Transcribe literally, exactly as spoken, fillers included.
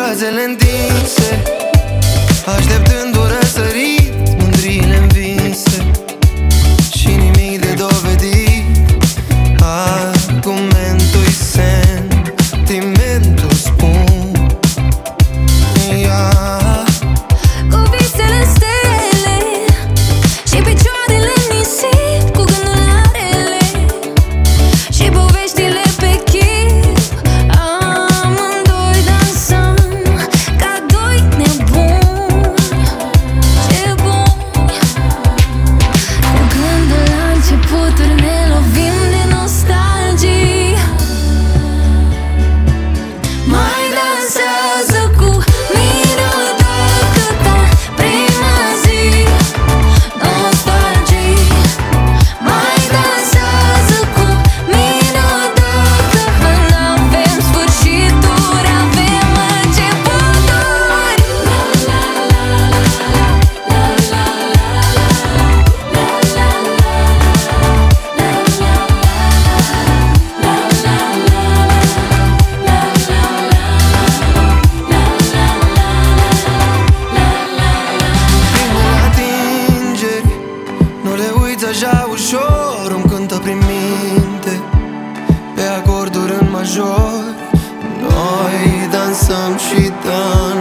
brațele întinse, așteptând un răsărit, mândriile învinse și nimic de dovedit. Argumentul-i sentimentul, spun yeah. Cu visele în stele și picioarele în nisip, cu gândul la rele și poveștile pe chip, amândoi dansăm ca doi nebuni. Ce bun! Cu gândul la începuturi ne lovim de nostalgie. Mai dansează cu mine odată ca prima zi. Nostalgie. Mai dansează cu mine odată. N-avem sfârșituri, avem începuturi. Primele atingeri nu le uiți așa ușor, îmi cântă prin minte pe acorduri în major. Noi dansăm și dansăm